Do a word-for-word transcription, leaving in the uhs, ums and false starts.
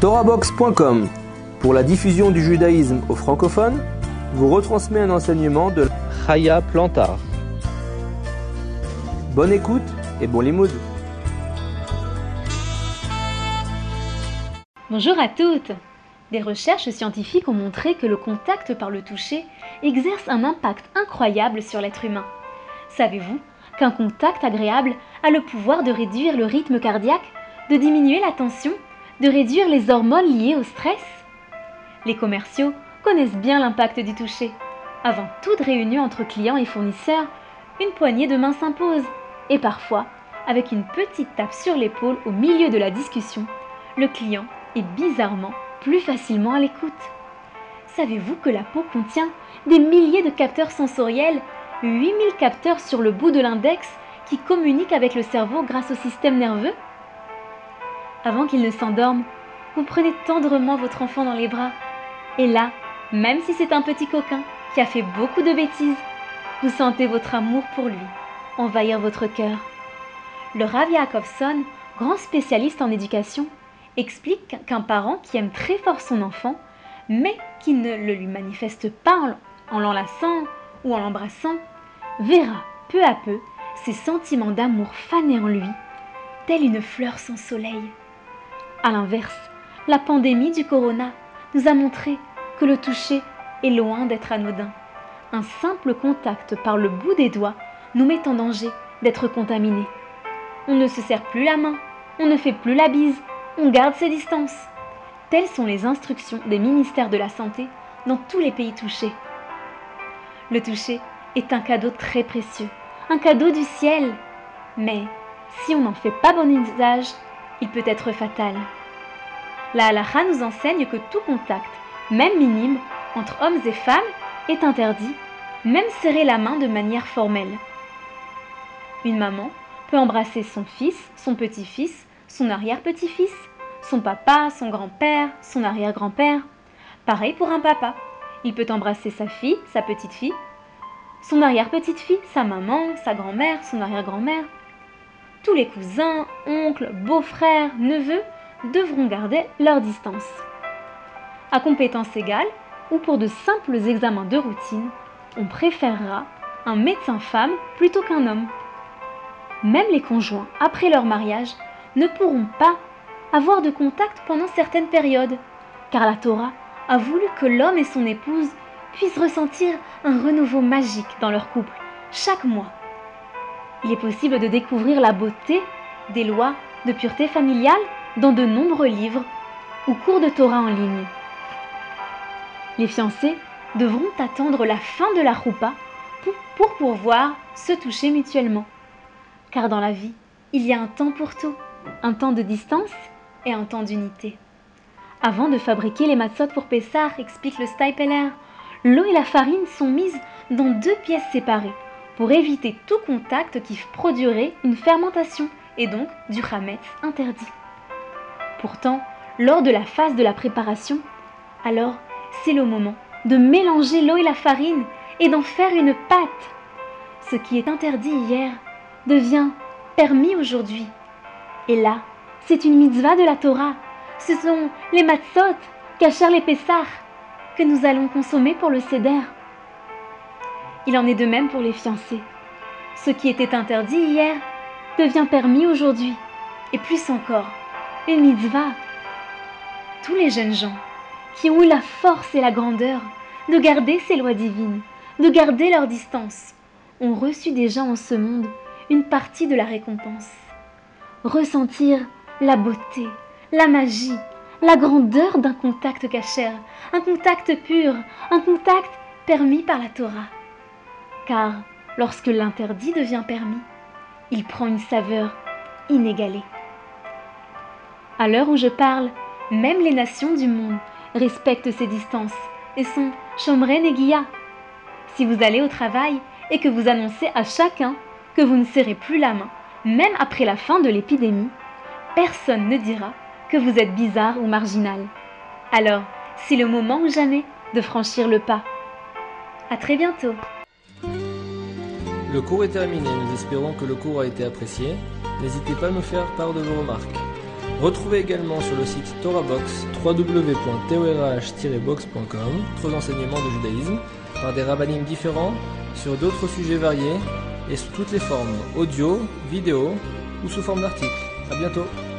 Torahbox point com, pour la diffusion du judaïsme aux francophones, vous retransmet un enseignement de Chaya Plantar. Bonne écoute et bon limoud. Bonjour à toutes. Des recherches scientifiques ont montré que le contact par le toucher exerce un impact incroyable sur l'être humain. Savez-vous qu'un contact agréable a le pouvoir de réduire le rythme cardiaque, de diminuer la tension, de réduire les hormones liées au stress? Les commerciaux connaissent bien l'impact du toucher. Avant toute réunion entre clients et fournisseurs, une poignée de main s'impose. Et parfois, avec une petite tape sur l'épaule au milieu de la discussion, le client est bizarrement plus facilement à l'écoute. Savez-vous que la peau contient des milliers de capteurs sensoriels, huit mille capteurs sur le bout de l'index qui communiquent avec le cerveau grâce au système nerveux? Avant qu'il ne s'endorme, vous prenez tendrement votre enfant dans les bras. Et là, même si c'est un petit coquin qui a fait beaucoup de bêtises, vous sentez votre amour pour lui envahir votre cœur. Le Rav Yaakovson, grand spécialiste en éducation, explique qu'un parent qui aime très fort son enfant, mais qui ne le lui manifeste pas en l'enlaçant ou en l'embrassant, verra peu à peu ses sentiments d'amour faner en lui, telle une fleur sans soleil. A l'inverse, la pandémie du corona nous a montré que le toucher est loin d'être anodin. Un simple contact par le bout des doigts nous met en danger d'être contaminés. On ne se serre plus la main, on ne fait plus la bise, on garde ses distances. Telles sont les instructions des ministères de la Santé dans tous les pays touchés. Le toucher est un cadeau très précieux, un cadeau du ciel. Mais si on n'en fait pas bon usage, il peut être fatal. La halakha nous enseigne que tout contact, même minime, entre hommes et femmes est interdit, même serrer la main de manière formelle. Une maman peut embrasser son fils, son petit-fils, son arrière-petit-fils, son papa, son grand-père, son arrière-grand-père. Pareil pour un papa. Il peut embrasser sa fille, sa petite-fille, son arrière-petite-fille, sa maman, sa grand-mère, son arrière-grand-mère. Tous les cousins, oncles, beaux-frères, neveux devront garder leur distance. À compétence égale, ou pour de simples examens de routine, on préférera un médecin femme plutôt qu'un homme. Même les conjoints, après leur mariage, ne pourront pas avoir de contact pendant certaines périodes, car la Torah a voulu que l'homme et son épouse puissent ressentir un renouveau magique dans leur couple, chaque mois. Il est possible de découvrir la beauté des lois de pureté familiale dans de nombreux livres ou cours de Torah en ligne. Les fiancés devront attendre la fin de la roupa pour, pour pouvoir se toucher mutuellement. Car dans la vie, il y a un temps pour tout, un temps de distance et un temps d'unité. Avant de fabriquer les matzot pour Pessah, explique le Steipeler, l'eau et la farine sont mises dans deux pièces séparées pour éviter tout contact qui produirait une fermentation et donc du chametz interdit. Pourtant, lors de la phase de la préparation, alors c'est le moment de mélanger l'eau et la farine et d'en faire une pâte. Ce qui est interdit hier devient permis aujourd'hui. Et là, c'est une mitzvah de la Torah. Ce sont les matzot, kasher les Pessah, que nous allons consommer pour le Seder. Il en est de même pour les fiancés. Ce qui était interdit hier devient permis aujourd'hui. Et plus encore, une mitzvah. Tous les jeunes gens qui ont eu la force et la grandeur de garder ces lois divines, de garder leur distance, ont reçu déjà en ce monde une partie de la récompense. Ressentir la beauté, la magie, la grandeur d'un contact kasher, un contact pur, un contact permis par la Torah. Car lorsque l'interdit devient permis, il prend une saveur inégalée. À l'heure où je parle, même les nations du monde respectent ces distances et sont shomrei negiya. Si vous allez au travail et que vous annoncez à chacun que vous ne serrez plus la main, même après la fin de l'épidémie, personne ne dira que vous êtes bizarre ou marginal. Alors, c'est le moment ou jamais de franchir le pas. À très bientôt. Le cours est terminé, nous espérons que le cours a été apprécié. N'hésitez pas à nous faire part de vos remarques. Retrouvez également sur le site TorahBox w w w point torah tiret box point com d'autres enseignements de judaïsme par des rabbinim différents sur d'autres sujets variés et sous toutes les formes audio, vidéo ou sous forme d'articles. À bientôt.